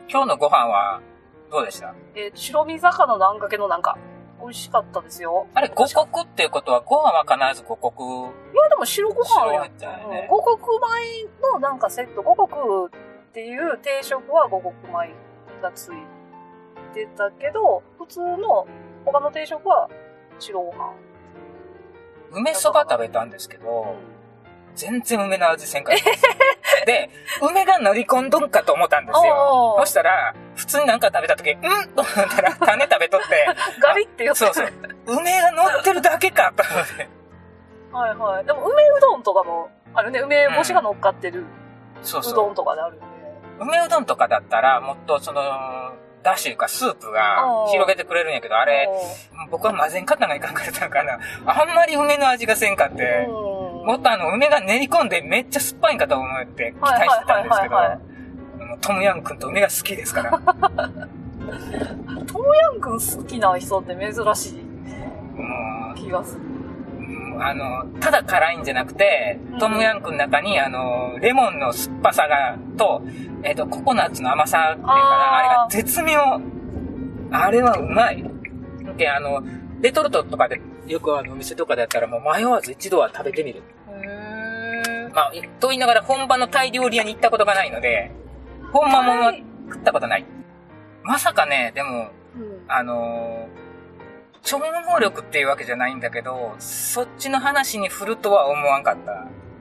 今日のご飯はどうでした？ 白身魚のあんかけのなんか、美味しかったですよ。 あれ、五穀っていうことは、ご飯は必ず五穀。 いや、でも白ご飯やったよね。 五穀米のなんかセット、五穀っていう定食は五穀米がついてたけど、普通の他の定食は白ご飯。 梅そば食べたんですけど、全然梅の味せんかったです。で、梅が乗り込んどんかと思ったんですよ。そしたら、普通になんか食べた時、と思ったら種食べとって、 ガリって言って。 そうそう。梅が乗ってるだけかと思って。 はいはい。でも梅うどんとかも、あるね、梅干しが乗っかってる、うどんとかであるよね。 梅うどんとかだったら、もっとだしかスープが広げてくれるんやけど、あれ、僕は混ぜんかったがいかんかったんかな。あんまり梅の味がせんかって、もっと梅が練り込んでめっちゃ酸っぱいんかと思って期待してたんですけど、トムヤンくんと梅が好きですから。 トムヤンくん好きな人って珍しい気がする。 ただ辛いんじゃなくて、トムヤンくんの中に、レモンの酸っぱさと、ココナッツの甘さっていうかな、あれが絶妙。あれはうまい。で、レトルトとかで、よくお店とかでやったらもう迷わず一度は食べてみる。まあ、と言いながら本場のタイ料理屋に行ったことがないので、本場ものは食ったことない。まさかね、でも、超能力っていうわけじゃないんだけど、そっちの話に振るとは思わんかった。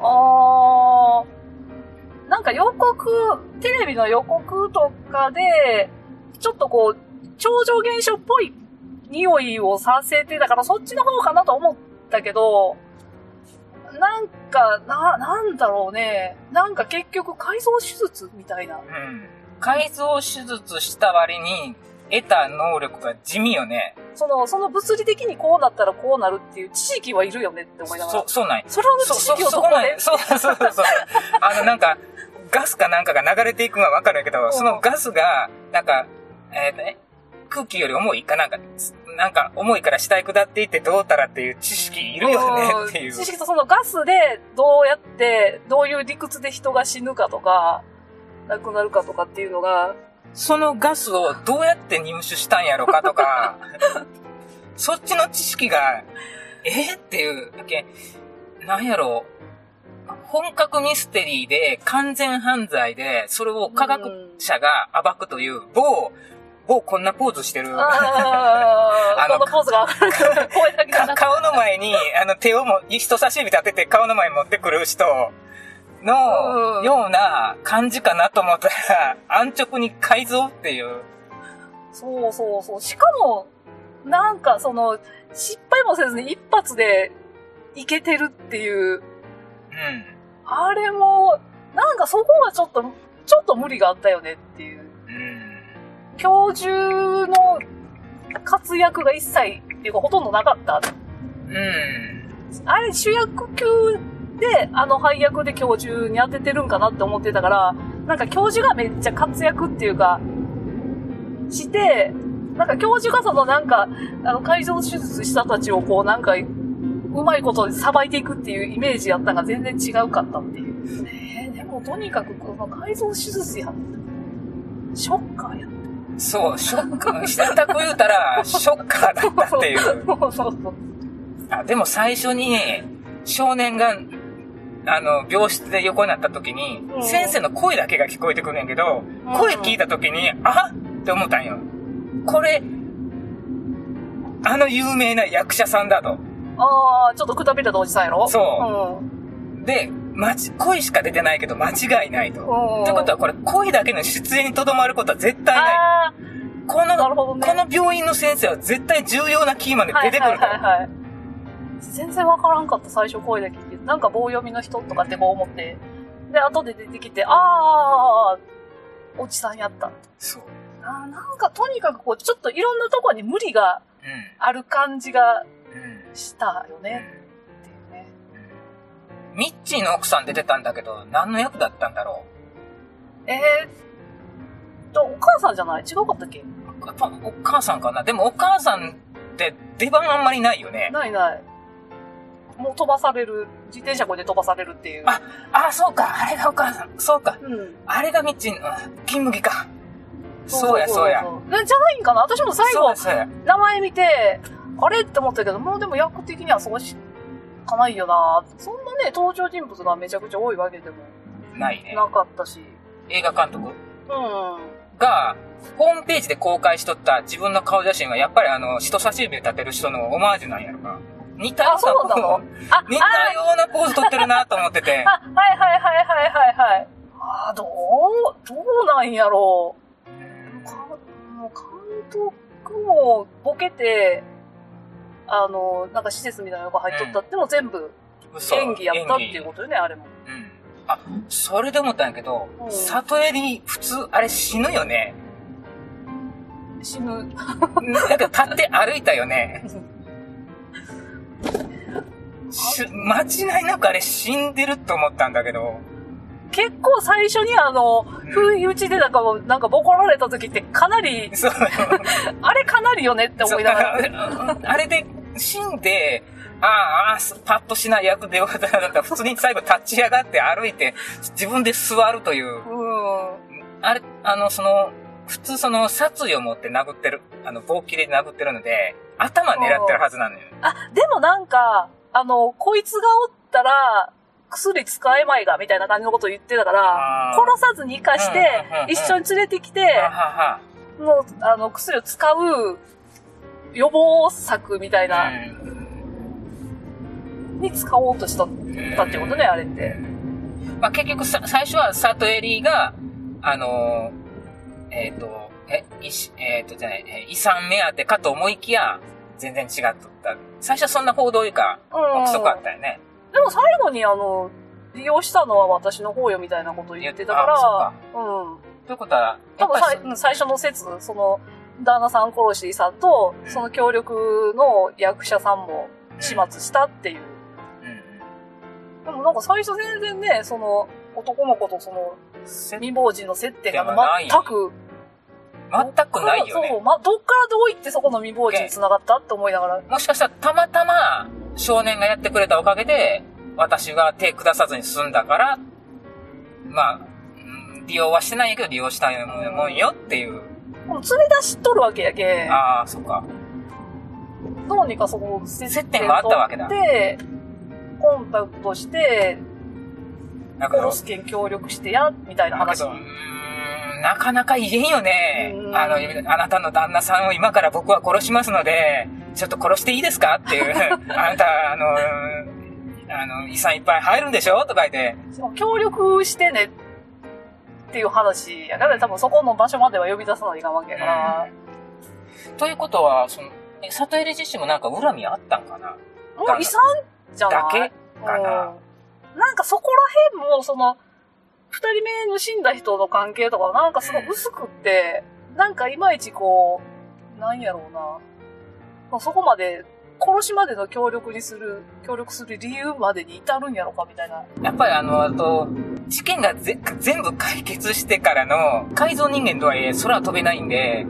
なんかテレビの予告とかで、ちょっとこう、超常現象っぽい匂いをさせて、だからそっちの方かなと思ったけど、なんか、なんだろうね。なんか結局改造手術みたいな。 改造手術した割に得た能力が地味よね。 その物理的にこうなったらこうなるっていう知識はいるよねって思いながら。 そうなんや。 それの知識をどこで？ そう。なんか、ガスかなんかが流れていくのはわかるけど、そのガスが、なんか、空気より重いかなんか重いから下へ下っていってどうたらっていう知識いるよねっていう。 知識とそのガスでどういう理屈で人が死ぬかとか、亡くなるかとかっていうのが、 そのガスをどうやって入手したんやろかとか、そっちの知識が、っていうだけ、なんやろう、本格ミステリーで完全犯罪で、それを科学者が暴くという某こんなポーズしてる。こんなポーズが声だけかな。 顔の前に、手を人差し指立てて顔の前に持ってくる人のような感じかなと思ったら、安直に改造っていう。 そう。しかも、なんか失敗もせずに一発でいけてるっていう。あれも、なんかそこがちょっと無理があったよねっていう。教授の活躍が一切っていうかほとんどなかった。あれ主役級で配役で教授に当ててるんかなって思ってたから、なんか教授がめっちゃ活躍っていうか、して、なんか教授がなんか、改造手術した人たちをこうなんか、うまいことでさばいていくっていうイメージやったのが全然違うかったっていう。でもとにかくこの改造手術やった。ショッカーやった。 そう、ショッカー。選択言うたら、ショッカーだったっていう。 そう。 でも最初に、少年が、病室で横になった時に、先生の声だけが聞こえてくるんやけど、声聞いた時に、って思ったんよ。これ、有名な役者さんだと。 ちょっとくたびれたおじさんやろ？ そう。で、声しか出てないけど間違いないと。ってことはこれ声だけの出演にとどまることは絶対ない。この病院の先生は絶対重要なキーマンで出てくると。 全然わからんかった、最初声だけ聞いて。なんか棒読みの人とかってこう思って。で、後で出てきて、おじさんやった。 そう。 なんかとにかくこう、ちょっといろんなところに無理がある感じがしたよね。 ミッチーの奥さん出てたんだけど、何の役だったんだろう？ お母さんじゃない？違うかったっけ？ お母さんかな？でもお母さんって出番あんまりないよね。 ない。もう飛ばされる。自転車こいで飛ばされるっていう。 そうか。あれがお母さん。そうか。あれがミッチーの、金麦か。 そうや。 じゃないんかな。私も最後、名前見て、あれって思ったけど、もうでも役的にはそうしかないよな。そんなね、登場人物がめちゃくちゃ多いわけでもないね。 なかったし。 映画監督が、ホームページで公開しとった自分の顔写真は、やっぱり人差し指立てる人のオマージュなんやろか。似たようなポーズ撮ってるなと思ってて。 はい。どうなんやろう。監督もボケて、なんか施設みたいなのが入っとったっても全部演技やったっていうことよね、あれも。 それで思ったんやけど、里襟普通、あれ死ぬよね。 死ぬ。 なんか立って歩いたよね。間違いなくあれ死んでると思ったんだけど。 結構最初に不意打ちでなんかボコられた時ってかなり、あれかなりよねって思いながら。 あれで死んで、パッとしない役でよかったら、だったら普通に最後立ち上がって歩いて、自分で座るという。あれ、普通殺意を持って殴ってる、棒切れで殴ってるので、頭狙ってるはずなのよ。 でもなんか、こいつがおったら、薬使えまいが、みたいな感じのことを言ってたから、殺さずに生かして、一緒に連れてきて、もう、薬を使う予防策みたいな、に使おうとしたってことね、あれって。 結局最初は里襟が、遺産目当てかと思いきや、全然違っとった。最初はそんな報道以下、憶測あったよね。 でも最後に利用したのは私の方よみたいなことを言ってたから、 ということは、 多分最初の説、旦那さん殺しさんと、その協力の役者さんも始末したっていう。でもなんか最初全然ね、男の子と未亡人の接点が全くないよね。どっからどう行ってそこの未亡人に繋がったって思いながら。 もしかしたらたまたま少年がやってくれたおかげで、私が手下さずに済んだから、利用はしてないんやけど利用したもんよっていう。 連れ出しとるわけやけ。 そっか。 どうにか接点があったわけだ。で、コンタクトして、殺す件協力してや、みたいな話。 なかなか言えんよね。あなたの旦那さんを今から僕は殺しますので、ちょっと殺していいですかっていう。あなた、遺産いっぱい入るんでしょとか言って。 協力してねっていう話やから、多分そこの場所までは呼び出さないかんわけやから。 ということは、里襟自身もなんか恨みあったんかな？ もう遺産じゃない？ だけかな。 なんかそこら辺も、二人目の死んだ人の関係とかなんかすごい薄くって、なんかいまいちなんやろうな。そこまで、殺しまでの協力する理由までに至るんやろかみたいな。 やっぱり事件が全部解決してからの、改造人間とはいえ空は飛べないんで、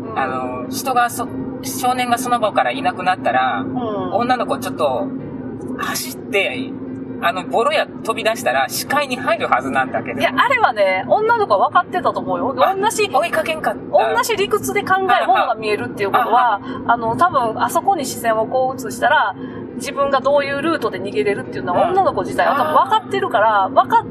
少年がその場からいなくなったら、女の子ちょっと走って、ボロや飛び出したら視界に入るはずなんだけど。 いや、あれはね、女の子は分かってたと思うよ。 追いかけんかった。 同じ理屈で考えるものが見えるっていうことは、多分、あそこに視線をこう移したら、自分がどういうルートで逃げれるっていうのは、女の子自体は多分分かってるから、分かって、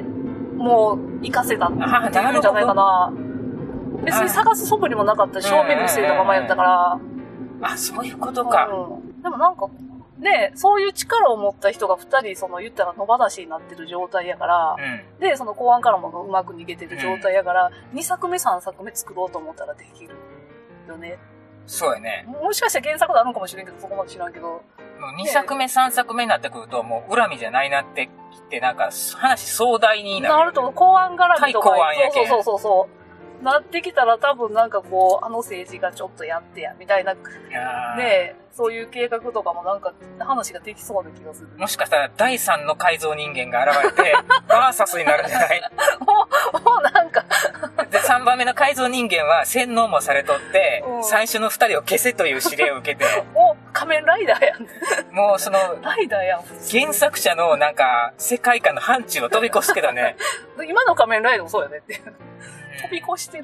もう、行かせたっていうんじゃないかな。別に探す素振りもなかったし、正面の姿勢とか迷ったから。 そういうことか。 でもなんか、ね、そういう力を持った人が二人、言ったら野放しになってる状態やから、で、公安からもうまく逃げてる状態やから、2作目、3作目作ろうと思ったらできるよね。 そうやね。 もしかしたら原作であるんかもしれんけど、そこまで知らんけど。 2作目、3作目になってくると、もう恨みじゃないなってきて、なんか話壮大になる。 なると、公安絡みとか。 公安やけん。 そう。なってきたら多分なんか政治がちょっとやってや、みたいな、ね、そういう計画とかもなんか話ができそうな気がする。 もしかしたら第3の改造人間が現れて、バーサスになるんじゃない？ もうなんかで、3番目の改造人間は洗脳もされとって、最初の2人を消せという指令を受けて。 仮面ライダーやん。 もうライダーやん。 原作者のなんか、世界観の範疇を飛び越すけどね。 今の仮面ライダーもそうよねって。飛び越してるよね。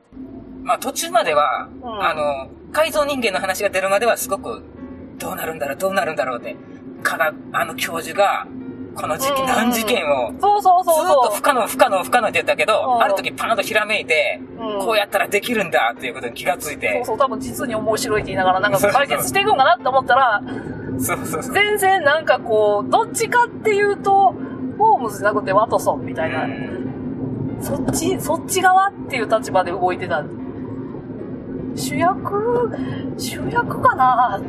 まあ途中までは、改造人間の話が出るまではすごく、どうなるんだろうって、教授が、この時期何事件を、ずっと不可能って言ったけど、ある時パーンとひらめいて、こうやったらできるんだっていうことに気がついて。 多分実に面白いって言いながらなんか解決していくんかなって思ったら、全然なんかこう、どっちかっていうと、ホームズじゃなくてワトソンみたいな、そっち側っていう立場で動いてた。主役かな。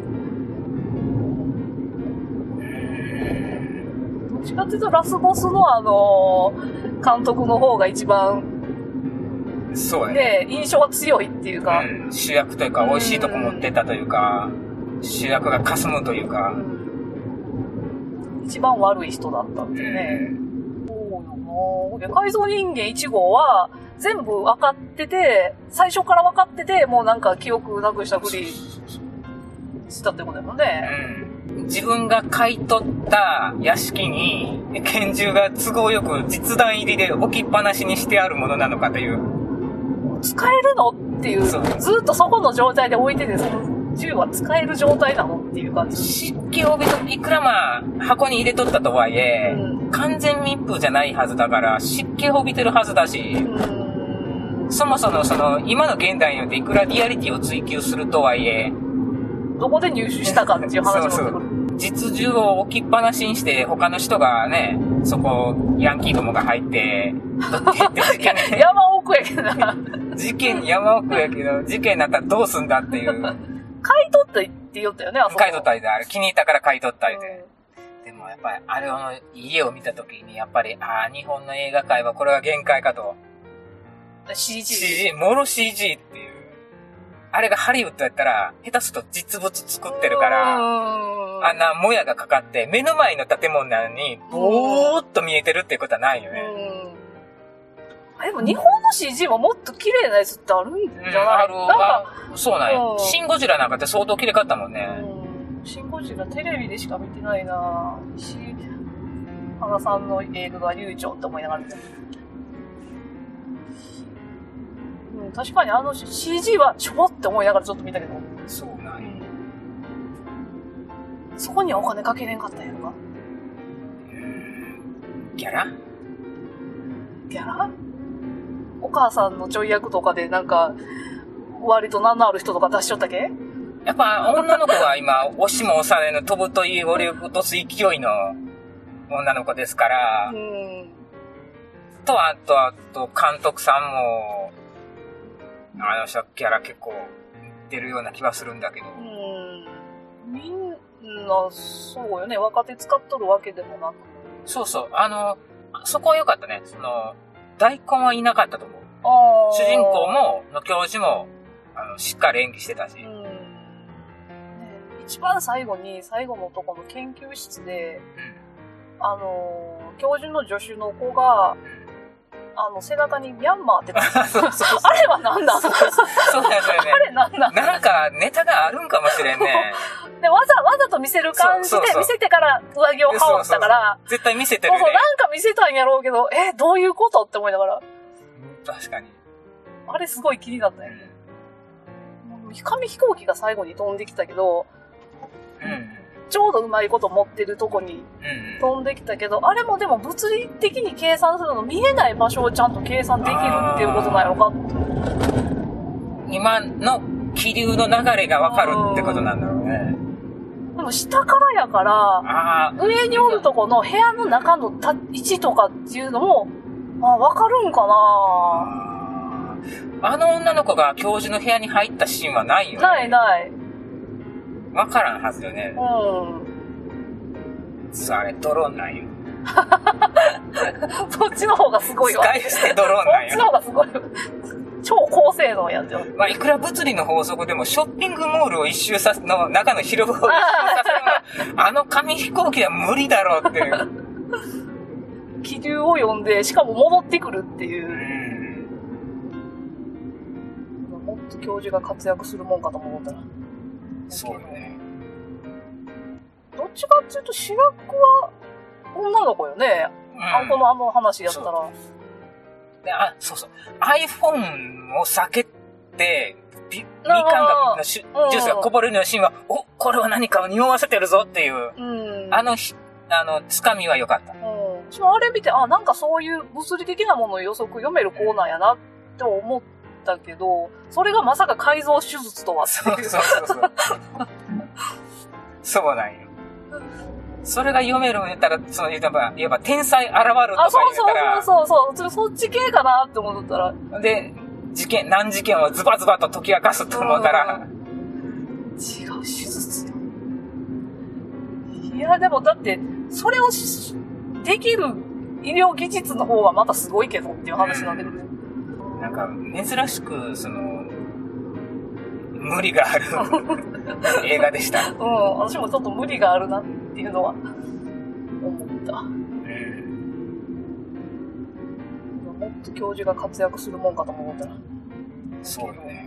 どっちかっていうとラスボスの監督の方が一番、 そうね。 印象が強いっていうか。 主役というか、美味しいとこ持ってったというか、主役が霞むというか。 一番悪い人だったんでね。そうよな。改造人間1号は、全部分かってて、最初から分かってて、もうなんか記憶なくしたふりしたってことだもんね。 自分が買い取った屋敷に拳銃が都合よく実弾入りで置きっぱなしにしてあるものなのかという。 使えるのっていう、ずっとそこの状態で置いてて、その銃は使える状態なのっていう感じ。 湿気を帯びと、いくらまあ箱に入れとったとはいえ、完全密封じゃないはずだから湿気を帯びてるはずだし、そもそも今の現代によっていくらリアリティを追求するとはいえ、 どこで入手したかっていう話も出てくる。 実銃を置きっぱなしにして他の人がね、そこヤンキーどもが入って山奥やけどな。 山奥やけど、事件になったらどうすんだっていう。 買い取ったって言ったよね、あそこ。 買い取ったりで、あれ気に入ったから買い取ったりで。でもやっぱりあれの家を見たときに、やっぱり、日本の映画界はこれは限界かと。CG、もろ CG っていう。あれがハリウッドやったら、下手すると実物作ってるから、あんなもやがかかって、目の前の建物なのに、ぼーっと見えてるっていうことはないよね。 でも日本の CG ももっと綺麗なやつってあるんじゃない？なんかそうなんや。シン・ゴジラなんかって相当綺麗かったもんね。 シン・ゴジラテレビでしか見てないなぁ。石原さんの映画が流暢って思いながら見た。確かにCG はちょぼって思いながらちょっと見たけど。 そうなんや。 そこにはお金かけれんかったんやろか。 ギャラ？ お母さんのちょい役とかでなんか、割と名のある人とか出しちゃったっけ？ やっぱ女の子が今、押しも押されぬ飛ぶという俺を落とす勢いの女の子ですから、あと監督さんも、あの人キャラ結構出るような気はするんだけど。 みんな、そうよね。若手使っとるわけでもなく。 そう。そこは良かったね。大根はいなかったと思う。主人公も、教授も、しっかり演技してたし。 一番最後のとこの研究室で、教授の助手の子が、背中にミャンマーって書いてある。あれは何だ？ そうだよね。 あれ何だ？ なんかネタがあるんかもしれんね。 で、わざと見せる感じで、見せてから上着を羽織ったから、 絶対見せてるね。 なんか見せたんやろうけど、どういうことって思いながら。 確かに。 あれすごい気になったよね。紙飛行機が最後に飛んできたけど、ちょうどうまいこと持ってるとこに飛んできたけど、あれもでも物理的に計算するの見えない場所をちゃんと計算できるっていうことなのか。 今の気流の流れがわかるってことなんだろうね。 でも下からやから、上におるとこの部屋の中の位置とかっていうのも、わかるんかな。 あの女の子が教授の部屋に入ったシーンはないよね。 ない。 わからんはずよね。あれ、ドローンなんよ。 そっちの方がすごいわ。 使い捨てドローンなんよ。 そっちの方がすごい。超高性能やんじゃん。 いくら物理の法則でも、ショッピングモールを一周の中の広場を一周させるのは、紙飛行機は無理だろうっていう。 気流を読んで、しかも戻ってくるっていう。もっと教授が活躍するもんかと思ったら。 そうよね。 どっちかっていうと主役は女の子よね。この話やったら。 で、そうそう。iPhone を避けて、B 感覚のジュースがこぼれるようなシーンは、これは何かを匂わせてるぞっていう、つかみは良かった。 私もあれ見て、なんかそういう物理的なものを予測読めるコーナーやなって思ったけど、それがまさか改造手術とはっていう。 そう。そうなんよ。それが読めるんやったら、いわば天才現るとか言ったら。 そう。そっち系かなって思ったら。 で、難事件をズバズバと解き明かすと思ったら。 違う手術よ。いや、でもだって、それをできる医療技術の方はまたすごいけどっていう話なんだけどね。 なんか、珍しく、無理がある映画でした。 私もちょっと無理があるなっていうのは思った。もっと教授が活躍するもんかと思ったら。 そうね。